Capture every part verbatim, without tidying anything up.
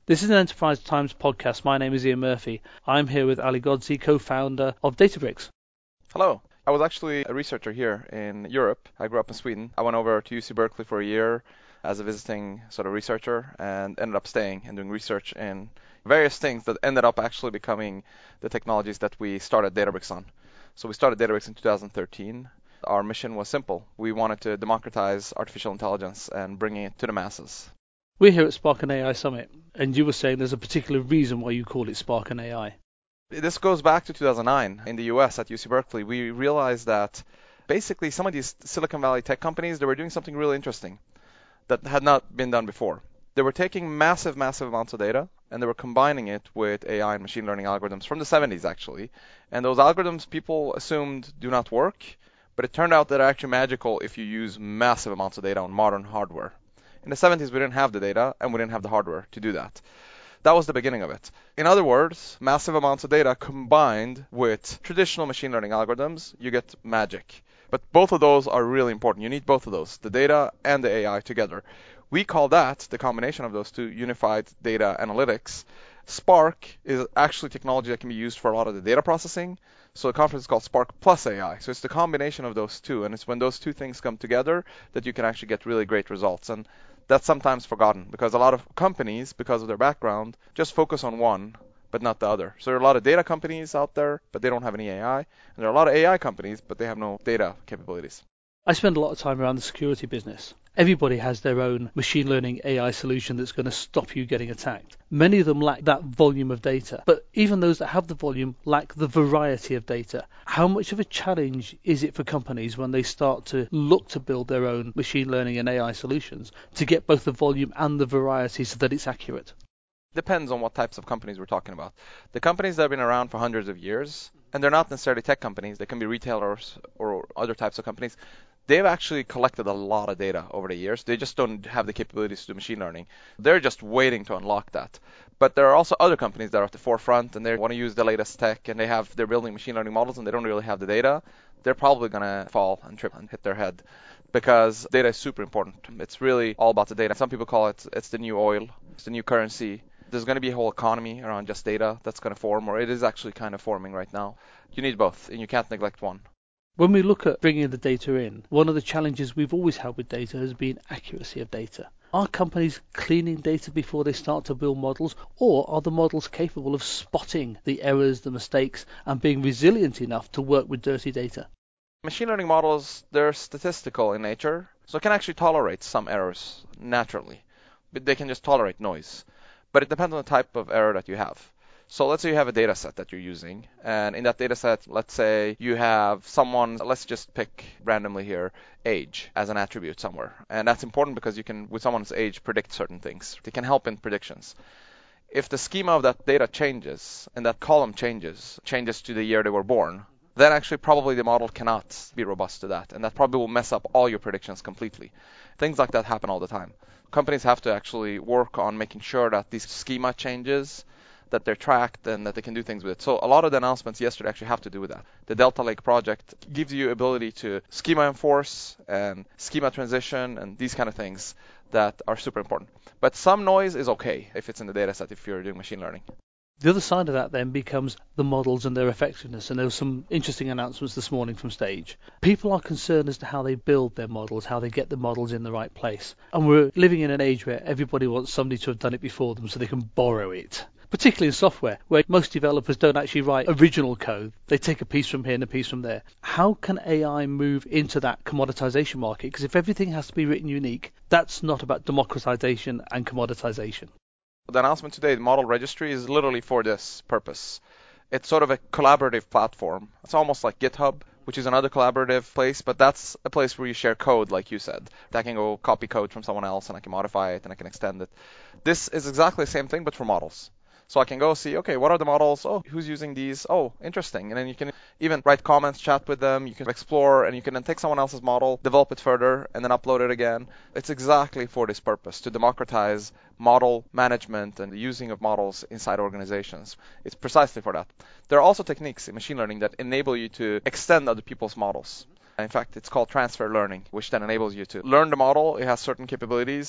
This is an Enterprise Times podcast. My name is Ian Murphy. I'm here with Ali Ghodsi, co-founder of Databricks. Hello. I was actually a researcher here in Europe. I grew up in Sweden. I went over to U C Berkeley for a year as a visiting sort of researcher and ended up staying and doing research in various things that ended up actually becoming the technologies that we started Databricks on. So we started Databricks in two thousand thirteen. Our mission was simple. We wanted to democratize artificial intelligence and bring it to the masses. We're here at Spark and A I Summit, and you were saying there's a particular reason why you call it Spark and A I. This goes back to two thousand nine in the U S at U C Berkeley. We realized that basically some of these Silicon Valley tech companies, they were doing something really interesting that had not been done before. They were taking massive, massive amounts of data, and they were combining it with A I and machine learning algorithms from the seventies, actually. And those algorithms people assumed do not work, but it turned out that they're actually magical if you use massive amounts of data on modern hardware. In the seventies, we didn't have the data, and we didn't have the hardware to do that. That was the beginning of it. In other words, massive amounts of data combined with traditional machine learning algorithms, you get magic. But both of those are really important. You need both of those, the data and the A I together. We call that, the combination of those two, unified data analytics. Spark is actually technology that can be used for a lot of the data processing. So the conference is called Spark Plus A I. So it's the combination of those two. And it's when those two things come together that you can actually get really great results. And that's sometimes forgotten because a lot of companies, because of their background, just focus on one, but not the other. So there are a lot of data companies out there, but they don't have any A I. And there are a lot of A I companies, but they have no data capabilities. I spend a lot of time around the security business. Everybody has their own machine learning A I solution that's going to stop you getting attacked. Many of them lack that volume of data, but even those that have the volume lack the variety of data. How much of a challenge is it for companies when they start to look to build their own machine learning and A I solutions to get both the volume and the variety so that it's accurate? Depends on what types of companies we're talking about. The companies that have been around for hundreds of years, and they're not necessarily tech companies, they can be retailers or other types of companies, they've actually collected a lot of data over the years. They just don't have the capabilities to do machine learning. They're just waiting to unlock that. But there are also other companies that are at the forefront and they want to use the latest tech and they have they're building machine learning models and they don't really have the data. They're probably going to fall and trip and hit their head because data is super important. It's really all about the data. Some people call it it's the new oil, it's the new currency. There's going to be a whole economy around just data that's going to form, or it is actually kind of forming right now. You need both and you can't neglect one. When we look at bringing the data in, one of the challenges we've always had with data has been accuracy of data. Are companies cleaning data before they start to build models, or are the models capable of spotting the errors, the mistakes, and being resilient enough to work with dirty data? Machine learning models, they're statistical in nature, so it can actually tolerate some errors naturally. But they can just tolerate noise. But it depends on the type of error that you have. So let's say you have a data set that you're using, and in that data set, let's say you have someone, let's just pick randomly here, age as an attribute somewhere. And that's important because you can, with someone's age, predict certain things. They can help in predictions. If the schema of that data changes, and that column changes, changes to the year they were born, then actually probably the model cannot be robust to that, and that probably will mess up all your predictions completely. Things like that happen all the time. Companies have to actually work on making sure that these schema changes, that they're tracked and that they can do things with it. So a lot of the announcements yesterday actually have to do with that. The Delta Lake project gives you ability to schema enforce and schema transition and these kind of things that are super important. But some noise is okay if it's in the data set, if you're doing machine learning. The other side of that then becomes the models and their effectiveness, and there were some interesting announcements this morning from Stage. People are concerned as to how they build their models, how they get the models in the right place. And we're living in an age where everybody wants somebody to have done it before them so they can borrow it. Particularly in software, where most developers don't actually write original code. They take a piece from here and a piece from there. How can A I move into that commoditization market? Because if everything has to be written unique, that's not about democratization and commoditization. The announcement today, the model registry, is literally for this purpose. It's sort of a collaborative platform. It's almost like GitHub, which is another collaborative place, but that's a place where you share code, like you said. I can go copy code from someone else, and I can modify it, and I can extend it. This is exactly the same thing, but for models. So I can go see, okay, what are the models? Oh, who's using these? Oh, interesting. And then you can even write comments, chat with them. You can explore, and you can then take someone else's model, develop it further, and then upload it again. It's exactly for this purpose, to democratize model management and the using of models inside organizations. It's precisely for that. There are also techniques in machine learning that enable you to extend other people's models. In fact, it's called transfer learning, which then enables you to learn the model. It has certain capabilities,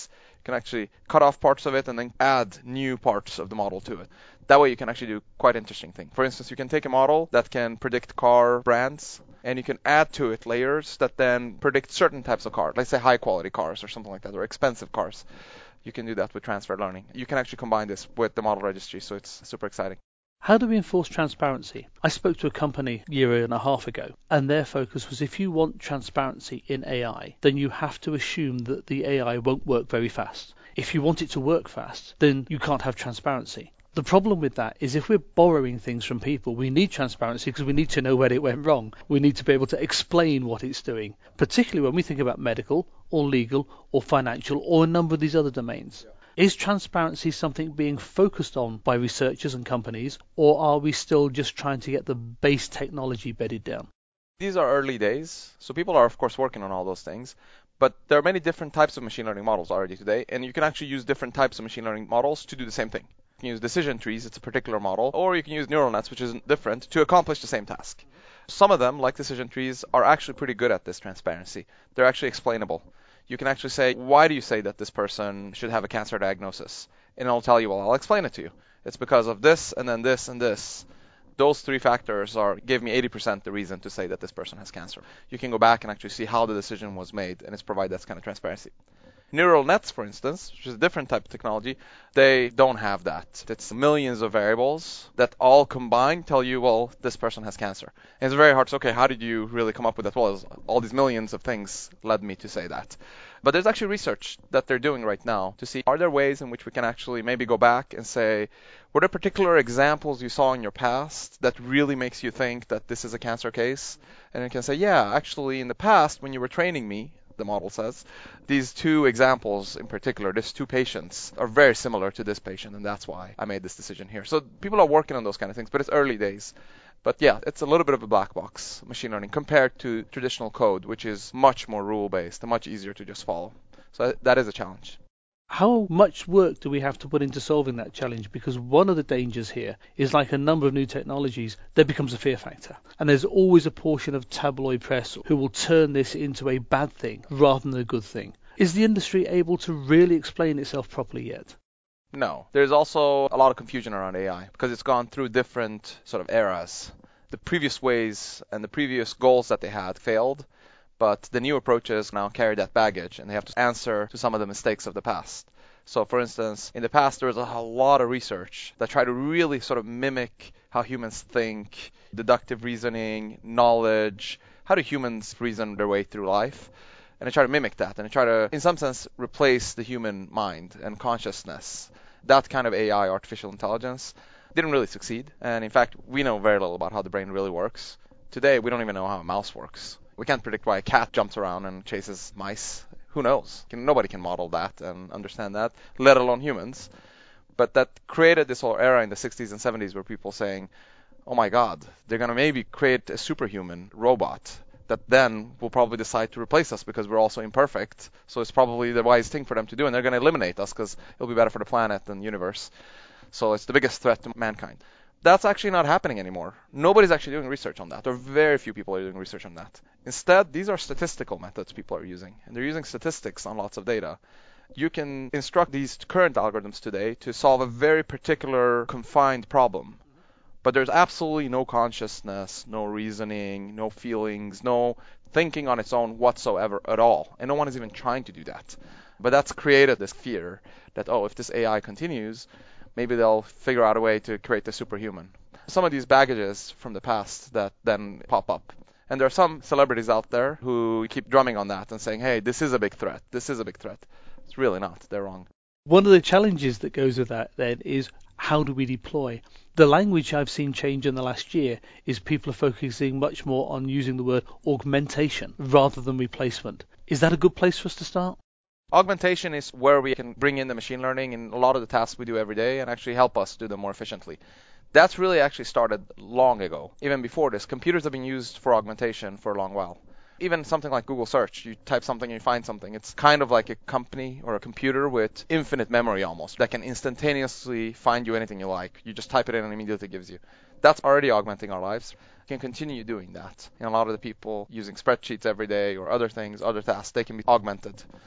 You can actually cut off parts of it and then add new parts of the model to it. That way you can actually do quite interesting things. For instance, you can take a model that can predict car brands, and you can add to it layers that then predict certain types of cars, let's say high quality cars or something like that, or expensive cars. You can do that with transfer learning. You can actually combine this with the model registry, so it's super exciting. How do we enforce transparency? I spoke to a company a year and a half ago, and their focus was if you want transparency in A I, then you have to assume that the A I won't work very fast. If you want it to work fast, then you can't have transparency. The problem with that is if we're borrowing things from people, we need transparency because we need to know where it went wrong. We need to be able to explain what it's doing, particularly when we think about medical or legal or financial or a number of these other domains. Is transparency something being focused on by researchers and companies, or are we still just trying to get the base technology bedded down? These are early days, so people are, of course, working on all those things. But there are many different types of machine learning models already today, and you can actually use different types of machine learning models to do the same thing. You can use decision trees, it's a particular model, or you can use neural nets, which is different, to accomplish the same task. Some of them, like decision trees, are actually pretty good at this transparency. They're actually explainable. You can actually say, why do you say that this person should have a cancer diagnosis? And it'll tell you, well, I'll explain it to you. It's because of this, and then this, and this. Those three factors are give me eighty percent the reason to say that this person has cancer. You can go back and actually see how the decision was made, and it's provide that kind of transparency. Neural nets, for instance, which is a different type of technology, they don't have that. It's millions of variables that all combined tell you, well, this person has cancer. And it's very hard to say, okay, how did you really come up with that? Well, all these millions of things led me to say that. But there's actually research that they're doing right now to see, are there ways in which we can actually maybe go back and say, were there particular examples you saw in your past that really makes you think that this is a cancer case? And you can say, yeah, actually, in the past, when you were training me, the model says, these two examples in particular, these two patients are very similar to this patient, and that's why I made this decision here. So people are working on those kind of things, but it's early days. But yeah, it's a little bit of a black box, machine learning, compared to traditional code, which is much more rule-based and much easier to just follow. So that is a challenge. How much work do we have to put into solving that challenge? Because one of the dangers here is, like a number of new technologies, there becomes a fear factor. And there's always a portion of tabloid press who will turn this into a bad thing rather than a good thing. Is the industry able to really explain itself properly yet? No. There's also a lot of confusion around A I because it's gone through different sort of eras. The previous ways and the previous goals that they had failed. But the new approaches now carry that baggage, and they have to answer to some of the mistakes of the past. So, for instance, in the past, there was a lot of research that tried to really sort of mimic how humans think, deductive reasoning, knowledge, how do humans reason their way through life. And they try to mimic that, and they try to, in some sense, replace the human mind and consciousness. That kind of A I, artificial intelligence, didn't really succeed. And in fact, we know very little about how the brain really works. Today, we don't even know how a mouse works. We can't predict why a cat jumps around and chases mice. Who knows? Can, nobody can model that and understand that, let alone humans. But that created this whole era in the sixties and seventies where people saying, oh my God, they're going to maybe create a superhuman robot that then will probably decide to replace us because we're also imperfect. So it's probably the wise thing for them to do, and they're going to eliminate us because it'll be better for the planet and universe. So it's the biggest threat to mankind. That's actually not happening anymore. Nobody's actually doing research on that, or very few people are doing research on that. Instead, these are statistical methods people are using, and they're using statistics on lots of data. You can instruct these current algorithms today to solve a very particular confined problem, but there's absolutely no consciousness, no reasoning, no feelings, no thinking on its own whatsoever at all, and no one is even trying to do that. But that's created this fear that, oh, if this A I continues, maybe they'll figure out a way to create the superhuman. Some of these baggages from the past that then pop up. And there are some celebrities out there who keep drumming on that and saying, hey, this is a big threat. This is a big threat. It's really not. They're wrong. One of the challenges that goes with that then is, how do we deploy? The language I've seen change in the last year is people are focusing much more on using the word augmentation rather than replacement. Is that a good place for us to start? Augmentation is where we can bring in the machine learning in a lot of the tasks we do every day and actually help us do them more efficiently. That's really actually started long ago. Even before this, computers have been used for augmentation for a long while. Even something like Google Search, you type something and you find something. It's kind of like a company or a computer with infinite memory almost that can instantaneously find you anything you like. You just type it in and immediately gives you. That's already augmenting our lives. We can continue doing that. And a lot of the people using spreadsheets every day or other things, other tasks, they can be augmented.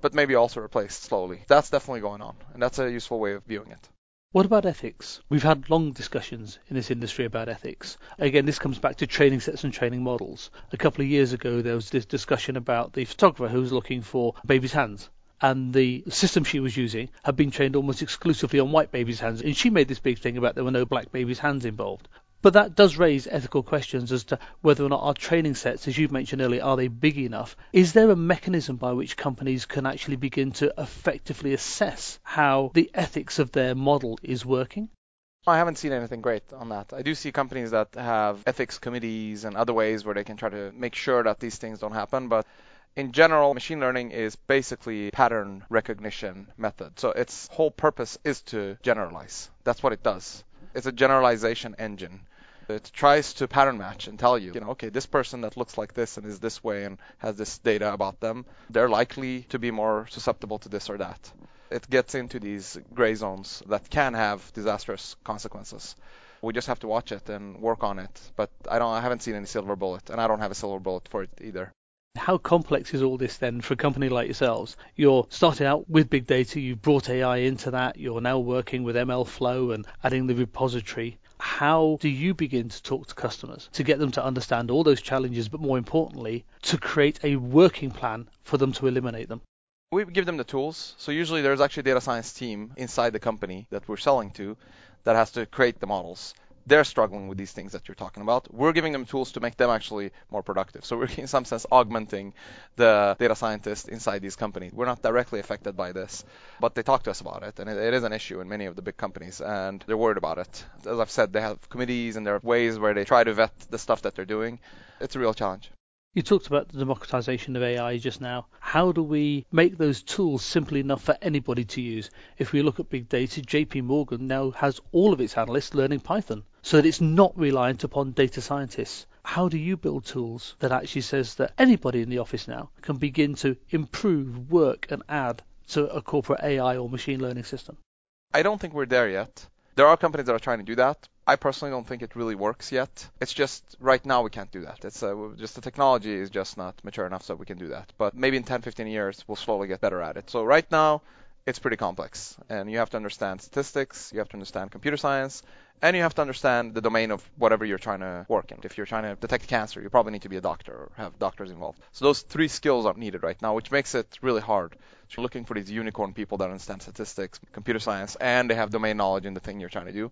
but maybe also replaced slowly. That's definitely going on, and that's a useful way of viewing it. What about ethics? We've had long discussions in this industry about ethics. Again, this comes back to training sets and training models. A couple of years ago, there was this discussion about the photographer who was looking for baby's hands. And the system she was using had been trained almost exclusively on white babies' hands. And she made this big thing about there were no black babies' hands involved. But that does raise ethical questions as to whether or not our training sets, as you've mentioned earlier, are they big enough? Is there a mechanism by which companies can actually begin to effectively assess how the ethics of their model is working? I haven't seen anything great on that. I do see companies that have ethics committees and other ways where they can try to make sure that these things don't happen, but in general, machine learning is basically pattern recognition method. So its whole purpose is to generalize. That's what it does. It's a generalization engine. It tries to pattern match and tell you, you know, okay, this person that looks like this and is this way and has this data about them, they're likely to be more susceptible to this or that. It gets into these gray zones that can have disastrous consequences. We just have to watch it and work on it. But I don't, I haven't seen any silver bullet, and I don't have a silver bullet for it either. How complex is all this then for a company like yourselves? You're starting out with big data, you've brought A I into that, you're now working with M L Flow and adding the repository. How do you begin to talk to customers to get them to understand all those challenges, but more importantly, to create a working plan for them to eliminate them? We give them the tools. So usually there's actually a data science team inside the company that we're selling to that has to create the models. They're struggling with these things that you're talking about. We're giving them tools to make them actually more productive. So we're in some sense augmenting the data scientists inside these companies. We're not directly affected by this, but they talk to us about it, and it, it is an issue in many of the big companies, and they're worried about it. As I've said, they have committees and there are ways where they try to vet the stuff that they're doing. It's a real challenge. You talked about the democratization of A I just now. How do we make those tools simple enough for anybody to use? If we look at big data, J P Morgan now has all of its analysts learning Python, so that it's not reliant upon data scientists. How do you build tools that actually says that anybody in the office now can begin to improve, work and add to a corporate A I or machine learning system? I don't think we're there yet. There are companies that are trying to do that. I personally don't think it really works yet. It's just right now we can't do that. It's uh, just the technology is just not mature enough so we can do that. But maybe in ten, fifteen years we'll slowly get better at it. So right now it's pretty complex, and you have to understand statistics, you have to understand computer science, and you have to understand the domain of whatever you're trying to work in. If you're trying to detect cancer, you probably need to be a doctor or have doctors involved. So those three skills are needed right now, which makes it really hard. So you're looking for these unicorn people that understand statistics, computer science, and they have domain knowledge in the thing you're trying to do.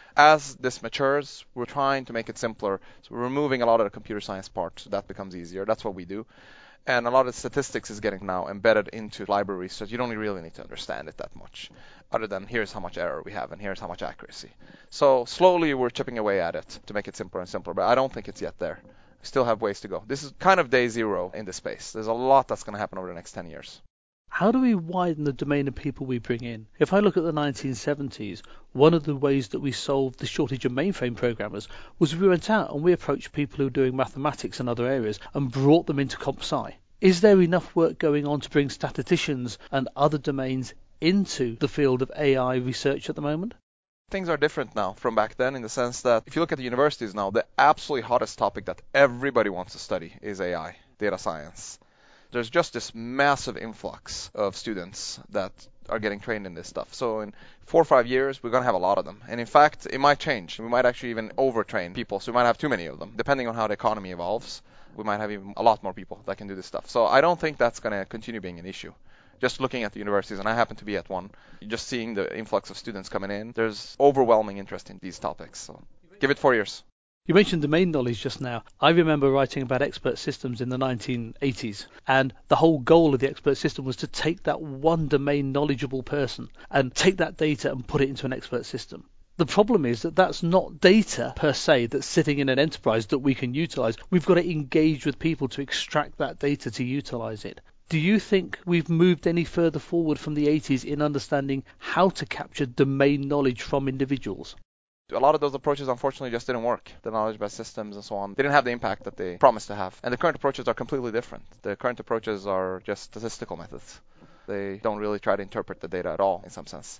As this matures, we're trying to make it simpler. So we're removing a lot of the computer science part, so that becomes easier. That's what we do. And a lot of statistics is getting now embedded into libraries, so you don't really need to understand it that much, other than here's how much error we have and here's how much accuracy. So slowly we're chipping away at it to make it simpler and simpler, but I don't think it's yet there. We still have ways to go. This is kind of day zero in this space. There's a lot that's going to happen over the next ten years. How do we widen the domain of people we bring in? If I look at the nineteen seventies, one of the ways that we solved the shortage of mainframe programmers was we went out and we approached people who were doing mathematics and other areas and brought them into comp sci. Is there enough work going on to bring statisticians and other domains into the field of A I research at the moment? Things are different now from back then in the sense that if you look at the universities now, the absolutely hottest topic that everybody wants to study is A I, data science. There's just this massive influx of students that are getting trained in this stuff. So in four or five years, we're going to have a lot of them. And in fact, it might change. We might actually even overtrain people, so we might have too many of them. Depending on how the economy evolves, we might have even a lot more people that can do this stuff. So I don't think that's going to continue being an issue. Just looking at the universities, and I happen to be at one, just seeing the influx of students coming in, there's overwhelming interest in these topics. So give it four years. You mentioned domain knowledge just now. I remember writing about expert systems in the nineteen eighties, and the whole goal of the expert system was to take that one domain knowledgeable person and take that data and put it into an expert system. The problem is that that's not data per se that's sitting in an enterprise that we can utilize. We've got to engage with people to extract that data to utilize it. Do you think we've moved any further forward from the eighties in understanding how to capture domain knowledge from individuals? A lot of those approaches, unfortunately, just didn't work. The knowledge-based systems and so on, they didn't have the impact that they promised to have. And the current approaches are completely different. The current approaches are just statistical methods. They don't really try to interpret the data at all, in some sense.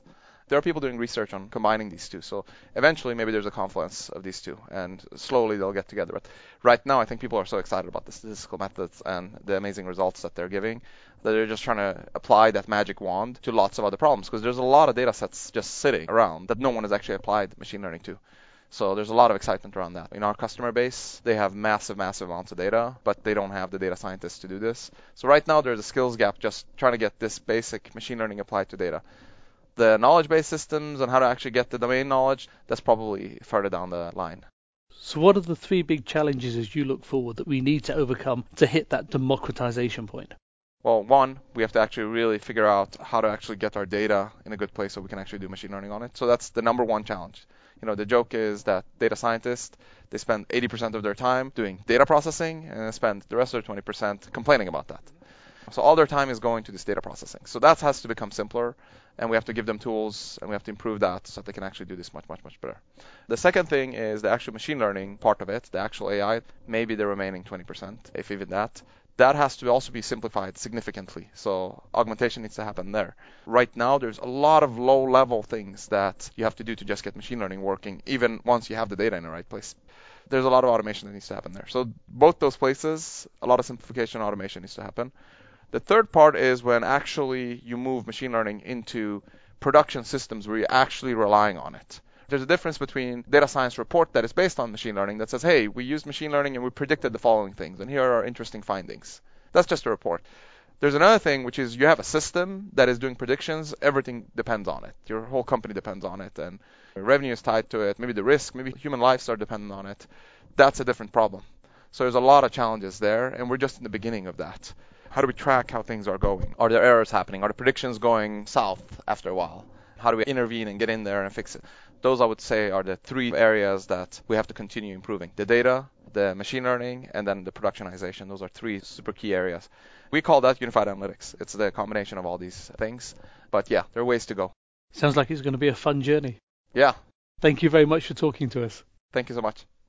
There are people doing research on combining these two. So eventually, maybe there's a confluence of these two, and slowly they'll get together. But right now, I think people are so excited about the statistical methods and the amazing results that they're giving that they're just trying to apply that magic wand to lots of other problems, because there's a lot of data sets just sitting around that no one has actually applied machine learning to. So there's a lot of excitement around that. In our customer base, they have massive, massive amounts of data, but they don't have the data scientists to do this. So right now, there's a skills gap just trying to get this basic machine learning applied to data. The knowledge-based systems and how to actually get the domain knowledge, that's probably further down the line. So what are the three big challenges as you look forward that we need to overcome to hit that democratization point? Well, one, we have to actually really figure out how to actually get our data in a good place so we can actually do machine learning on it. So that's the number one challenge. You know, the joke is that data scientists, they spend eighty percent of their time doing data processing and they spend the rest of their twenty percent complaining about that. So all their time is going to this data processing. So that has to become simpler, and we have to give them tools, and we have to improve that so that they can actually do this much, much, much better. The second thing is the actual machine learning part of it, the actual A I, maybe the remaining twenty percent, if even that. That has to also be simplified significantly. So augmentation needs to happen there. Right now, there's a lot of low-level things that you have to do to just get machine learning working, even once you have the data in the right place. There's a lot of automation that needs to happen there. So both those places, a lot of simplification and automation needs to happen. The third part is when actually you move machine learning into production systems where you're actually relying on it. There's a difference between data science report that is based on machine learning that says, hey, we used machine learning and we predicted the following things, and here are our interesting findings. That's just a report. There's another thing, which is you have a system that is doing predictions. Everything depends on it. Your whole company depends on it, and revenue is tied to it. Maybe the risk, maybe human lives are dependent on it. That's a different problem. So there's a lot of challenges there, and we're just in the beginning of that. How do we track how things are going? Are there errors happening? Are the predictions going south after a while? How do we intervene and get in there and fix it? Those, I would say, are the three areas that we have to continue improving. The data, the machine learning, and then the productionization. Those are three super key areas. We call that unified analytics. It's the combination of all these things. But yeah, there are ways to go. Sounds like it's going to be a fun journey. Yeah. Thank you very much for talking to us. Thank you so much.